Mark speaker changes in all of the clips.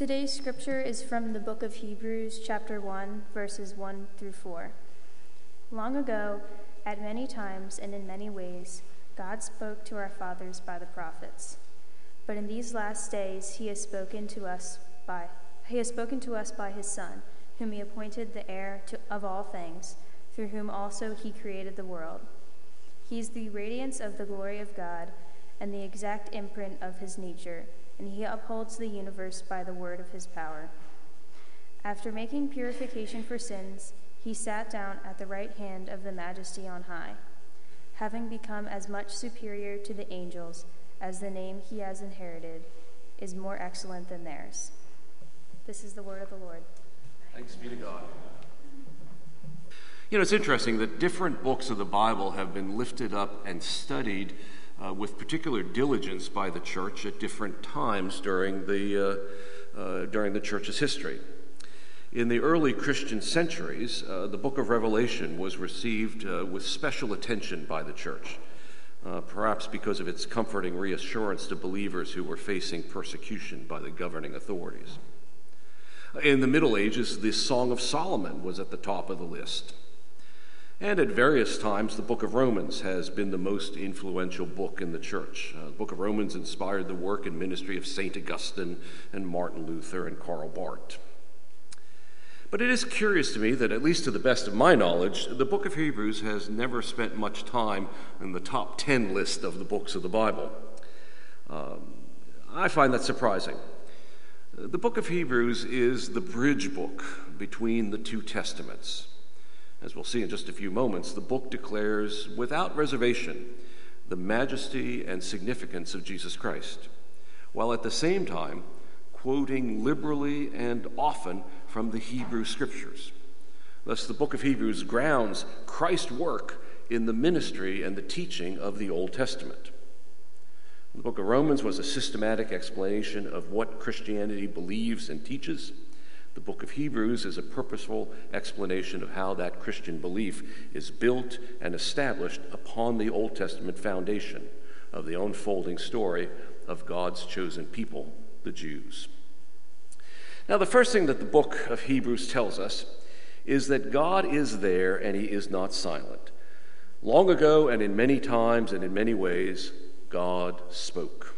Speaker 1: Today's scripture is from the book of Hebrews, chapter 1, verses 1 through 4. Long ago, at many times and in many ways, God spoke to our fathers by the prophets. But in these last days he has spoken to us by his Son, whom he appointed the heir of all things, through whom also he created the world. He is the radiance of the glory of God and the exact imprint of his nature, and he upholds the universe by the word of his power. After making purification for sins, he sat down at the right hand of the Majesty on high, having become as much superior to the angels as the name he has inherited is more excellent than theirs. This is the word of the Lord.
Speaker 2: Thanks be to God. You know, it's interesting that different books of the Bible have been lifted up and studied with particular diligence by the church at different times during the church's history. In the early Christian centuries, the book of Revelation was received with special attention by the church, perhaps because of its comforting reassurance to believers who were facing persecution by the governing authorities. In the Middle Ages, the Song of Solomon was at the top of the list. And at various times, the book of Romans has been the most influential book in the church. The book of Romans inspired the work and ministry of St. Augustine and Martin Luther and Karl Barth. But it is curious to me that, at least to the best of my knowledge, the book of Hebrews has never spent much time in the top 10 list of the books of the Bible. I find that surprising. The book of Hebrews is the bridge book between the two testaments. As we'll see in just a few moments, the book declares without reservation the majesty and significance of Jesus Christ, while at the same time quoting liberally and often from the Hebrew Scriptures. Thus, the book of Hebrews grounds Christ's work in the ministry and the teaching of the Old Testament. The book of Romans was a systematic explanation of what Christianity believes and teaches. The book of Hebrews is a purposeful explanation of how that Christian belief is built and established upon the Old Testament foundation of the unfolding story of God's chosen people, the Jews. Now, the first thing that the book of Hebrews tells us is that God is there and he is not silent. Long ago and in many times and in many ways, God spoke.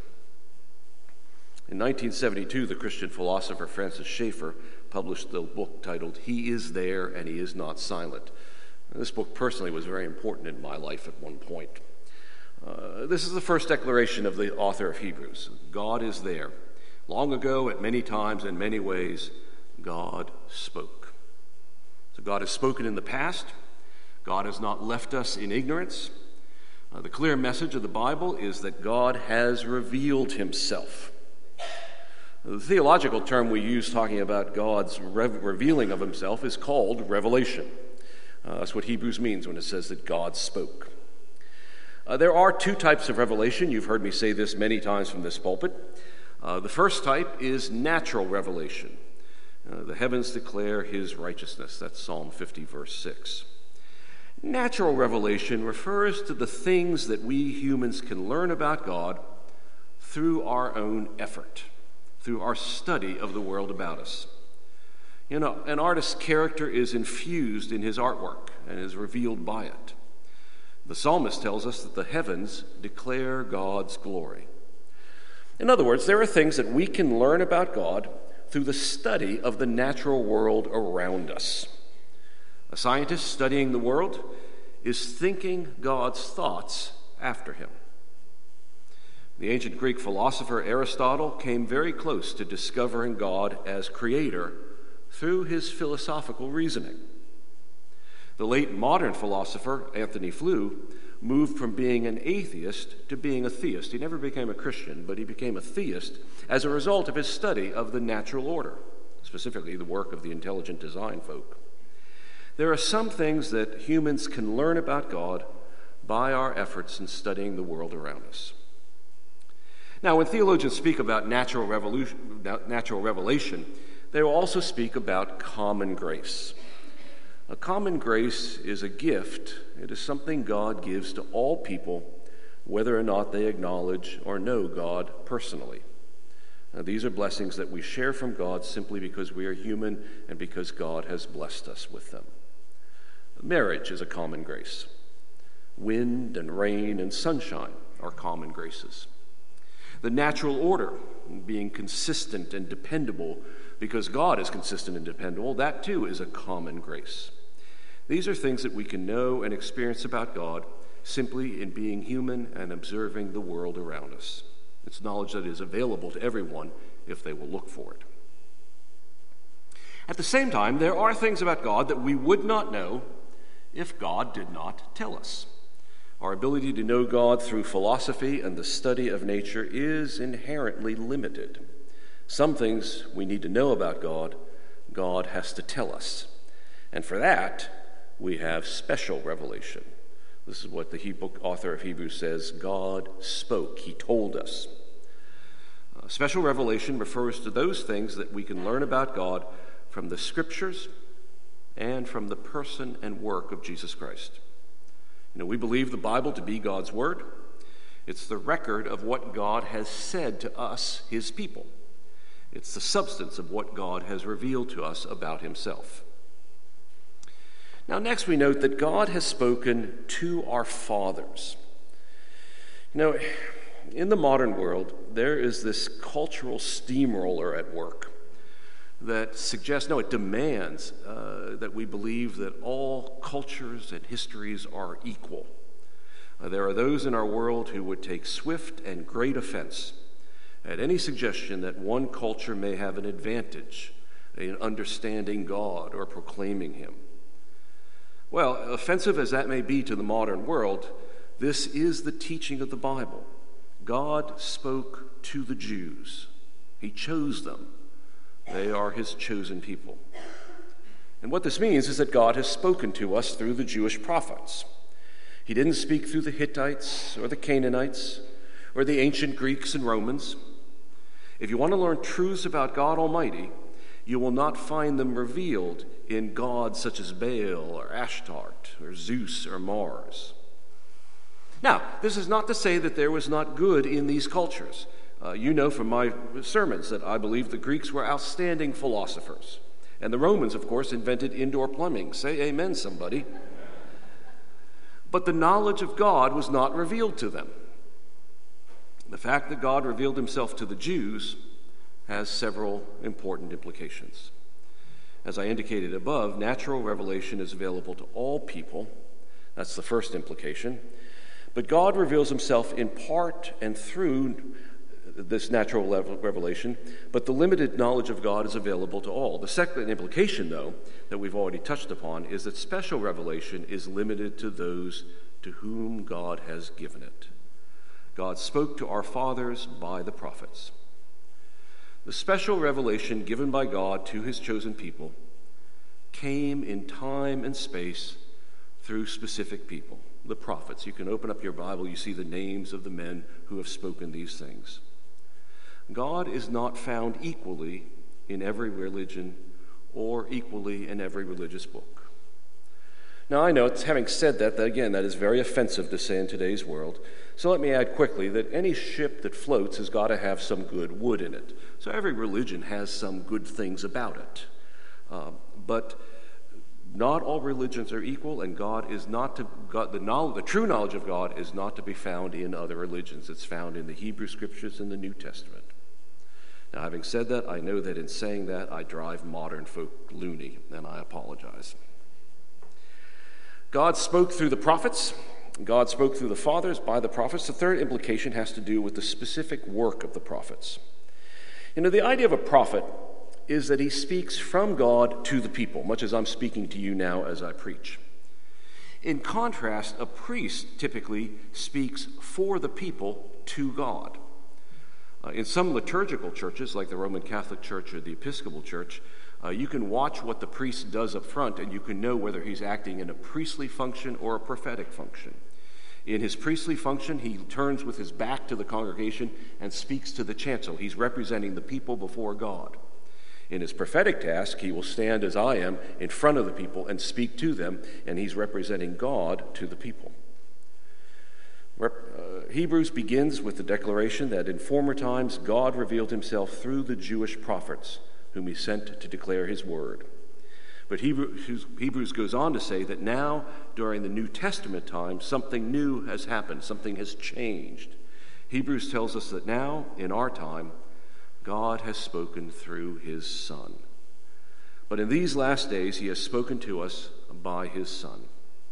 Speaker 2: In 1972, the Christian philosopher Francis Schaeffer published the book titled He Is There and He Is Not Silent. And this book personally was very important in my life at one point. This is the first declaration of the author of Hebrews. God is there. Long ago, at many times, in many ways, God spoke. So God has spoken in the past. God has not left us in ignorance. The clear message of the Bible is that God has revealed himself. The theological term we use talking about God's revealing of himself is called revelation. That's what Hebrews means when it says that God spoke. There are two types of revelation. You've heard me say this many times from this pulpit. The first type is natural revelation. The heavens declare his righteousness. That's Psalm 50, verse 6. Natural revelation refers to the things that we humans can learn about God through our own effort, through our study of the world about us. You know, an artist's character is infused in his artwork and is revealed by it. The psalmist tells us that the heavens declare God's glory. In other words, there are things that we can learn about God through the study of the natural world around us. A scientist studying the world is thinking God's thoughts after him. The ancient Greek philosopher Aristotle came very close to discovering God as creator through his philosophical reasoning. The late modern philosopher Anthony Flew moved from being an atheist to being a theist. He never became a Christian, but he became a theist as a result of his study of the natural order, specifically the work of the intelligent design folk. There are some things that humans can learn about God by our efforts in studying the world around us. Now, when theologians speak about natural revelation, they will also speak about common grace. A common grace is a gift. It is something God gives to all people, whether or not they acknowledge or know God personally. These are blessings that we share from God simply because we are human and because God has blessed us with them. Marriage is a common grace. Wind and rain and sunshine are common graces. The natural order, being consistent and dependable because God is consistent and dependable, that too is a common grace. These are things that we can know and experience about God simply in being human and observing the world around us. It's knowledge that is available to everyone if they will look for it. At the same time, there are things about God that we would not know if God did not tell us. Our ability to know God through philosophy and the study of nature is inherently limited. Some things we need to know about God, God has to tell us. And for that, we have special revelation. This is what the author of Hebrews says, God spoke, he told us. Special revelation refers to those things that we can learn about God from the Scriptures and from the person and work of Jesus Christ. We believe the Bible to be God's Word. It's the record of what God has said to us, his people. It's the substance of what God has revealed to us about himself. Now, next we note that God has spoken to our fathers. In the modern world, there is this cultural steamroller at work that suggests, it demands that we believe that all cultures and histories are equal. There are those in our world who would take swift and great offense at any suggestion that one culture may have an advantage in understanding God or proclaiming him. Well, offensive as that may be to the modern world, this is the teaching of the Bible. God spoke to the Jews. He chose them. They are his chosen people. And what this means is that God has spoken to us through the Jewish prophets. He didn't speak through the Hittites or the Canaanites or the ancient Greeks and Romans. If you want to learn truths about God Almighty, you will not find them revealed in gods such as Baal or Ashtart or Zeus or Mars. Now, this is not to say that there was not good in these cultures. You know from my sermons that I believe the Greeks were outstanding philosophers. And the Romans, of course, invented indoor plumbing. Say amen, somebody. But the knowledge of God was not revealed to them. The fact that God revealed himself to the Jews has several important implications. As I indicated above, natural revelation is available to all people. That's the first implication. But God reveals himself in part and through this natural revelation, but the limited knowledge of God is available to all. The second implication, though, that we've already touched upon, is that special revelation is limited to those to whom God has given it. God spoke to our fathers by the prophets. The special revelation given by God to his chosen people came in time and space through specific people, the prophets. You can open up your Bible, you see the names of the men who have spoken these things. God is not found equally in every religion or equally in every religious book. Now, I know, having said that again, that is very offensive to say in today's world. So let me add quickly that any ship that floats has got to have some good wood in it. So every religion has some good things about it. But not all religions are equal, and the true knowledge of God is not to be found in other religions. It's found in the Hebrew Scriptures and the New Testament. Now, having said that, I know that in saying that, I drive modern folk loony, and I apologize. God spoke through the prophets. God spoke through the fathers by the prophets. The third implication has to do with the specific work of the prophets. The idea of a prophet is that he speaks from God to the people, much as I'm speaking to you now as I preach. In contrast, a priest typically speaks for the people to God. In some liturgical churches, like the Roman Catholic Church or the Episcopal Church, you can watch what the priest does up front, and you can know whether he's acting in a priestly function or a prophetic function. In his priestly function, he turns with his back to the congregation and speaks to the chancel. He's representing the people before God. In his prophetic task, he will stand as I am in front of the people and speak to them, and he's representing God to the people. Hebrews begins with the declaration that in former times God revealed himself through the Jewish prophets whom he sent to declare his word. But Hebrews goes on to say that now, during the New Testament time, something new has happened, something has changed. Hebrews tells us that now, in our time, God has spoken through his Son. But in these last days, he has spoken to us by his Son.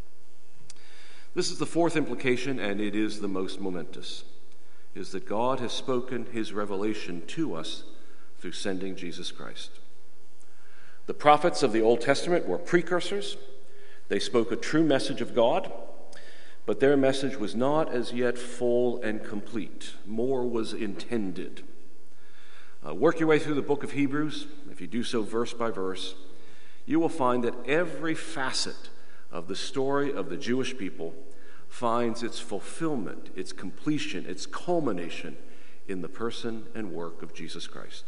Speaker 2: This is the fourth implication, and it is the most momentous, is that God has spoken his revelation to us through sending Jesus Christ. The prophets of the Old Testament were precursors. They spoke a true message of God, but their message was not as yet full and complete. More was intended. Work your way through the book of Hebrews. If you do so verse by verse, you will find that every facet of the story of the Jewish people finds its fulfillment, its completion, its culmination in the person and work of Jesus Christ.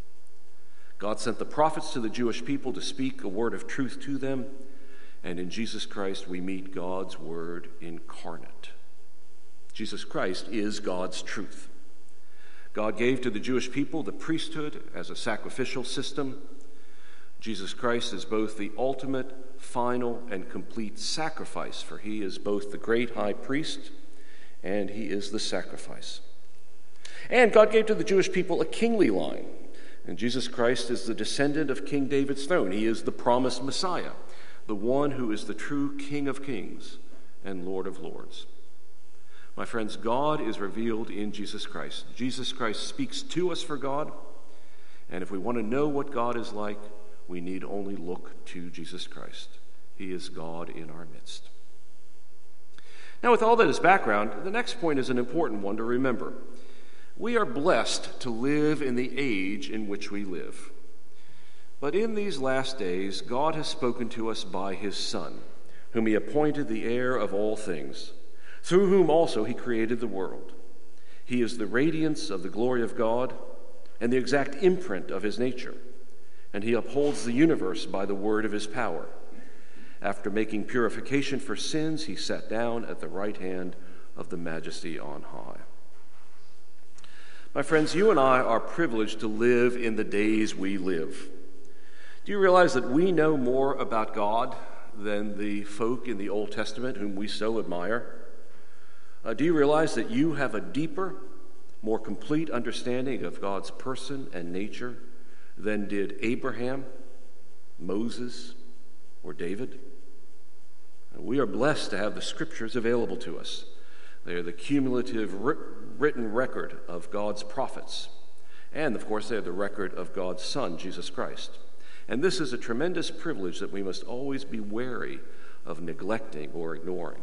Speaker 2: God sent the prophets to the Jewish people to speak a word of truth to them, and in Jesus Christ we meet God's word incarnate. Jesus Christ is God's truth. God gave to the Jewish people the priesthood as a sacrificial system. Jesus Christ is both the ultimate, final, and complete sacrifice, for he is both the great high priest and he is the sacrifice. And God gave to the Jewish people a kingly line, and Jesus Christ is the descendant of King David's throne. He is the promised Messiah, the one who is the true King of kings and Lord of lords. My friends, God is revealed in Jesus Christ. Jesus Christ speaks to us for God, and if we want to know what God is like, we need only look to Jesus Christ. He is God in our midst. Now, with all that as background, the next point is an important one to remember. We are blessed to live in the age in which we live. But in these last days, God has spoken to us by his Son, whom he appointed the heir of all things, through whom also he created the world. He is the radiance of the glory of God and the exact imprint of his nature, and he upholds the universe by the word of his power. After making purification for sins, he sat down at the right hand of the Majesty on high. My friends, you and I are privileged to live in the days we live. Do you realize that we know more about God than the folk in the Old Testament whom we so admire? Do you realize that you have a deeper, more complete understanding of God's person and nature than did Abraham, Moses, or David? We are blessed to have the scriptures available to us. They are the cumulative written record of God's prophets. And, of course, they are the record of God's Son, Jesus Christ. And this is a tremendous privilege that we must always be wary of neglecting or ignoring.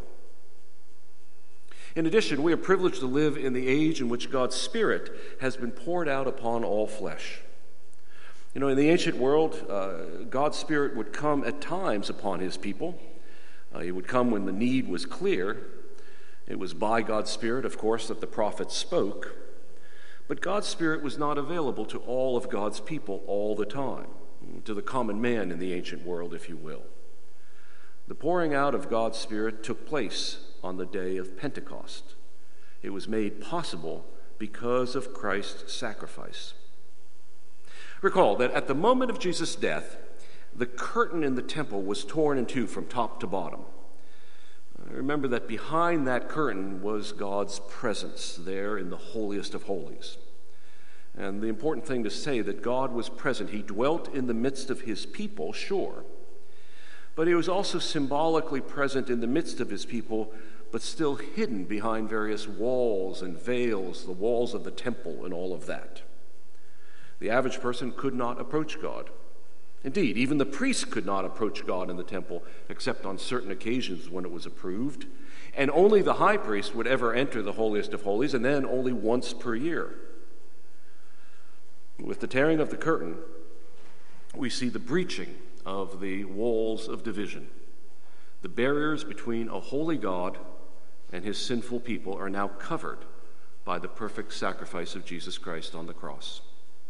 Speaker 2: In addition, we are privileged to live in the age in which God's Spirit has been poured out upon all flesh. You know, in the ancient world, God's Spirit would come at times upon his people. He would come when the need was clear. It was by God's Spirit, of course, that the prophets spoke. But God's Spirit was not available to all of God's people all the time, to the common man in the ancient world, if you will. The pouring out of God's Spirit took place on the day of Pentecost. It was made possible because of Christ's sacrifice. Recall that at the moment of Jesus' death, the curtain in the temple was torn in two from top to bottom. Remember that behind that curtain was God's presence there in the holiest of holies. And the important thing to say that God was present. He dwelt in the midst of his people, sure, but he was also symbolically present in the midst of his people, but still hidden behind various walls and veils, the walls of the temple and all of that. The average person could not approach God. Indeed, even the priests could not approach God in the temple except on certain occasions when it was approved, and only the high priest would ever enter the holiest of holies, and then only once per year. With the tearing of the curtain, we see the breaching of the walls of division. The barriers between a holy God and his sinful people are now covered by the perfect sacrifice of Jesus Christ on the cross.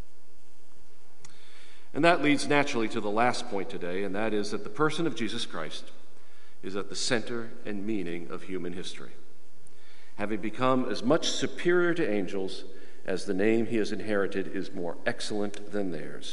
Speaker 2: And that leads naturally to the last point today, and that is that the person of Jesus Christ is at the center and meaning of human history. having become as much superior to angels as the name he has inherited is more excellent than theirs.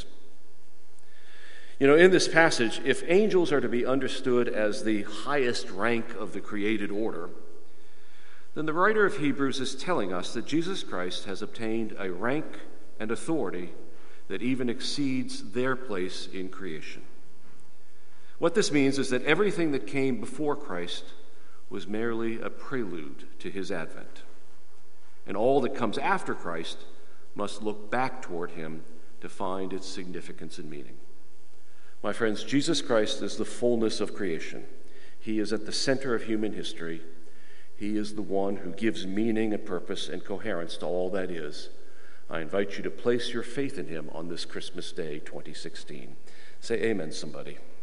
Speaker 2: In this passage, if angels are to be understood as the highest rank of the created order, then the writer of Hebrews is telling us that Jesus Christ has obtained a rank and authority that even exceeds their place in creation. What this means is that everything that came before Christ was merely a prelude to his advent. And all that comes after Christ must look back toward him to find its significance and meaning. My friends, Jesus Christ is the fullness of creation. He is at the center of human history. He is the one who gives meaning and purpose and coherence to all that is. I invite you to place your faith in him on this Christmas Day 2016. Say amen, somebody.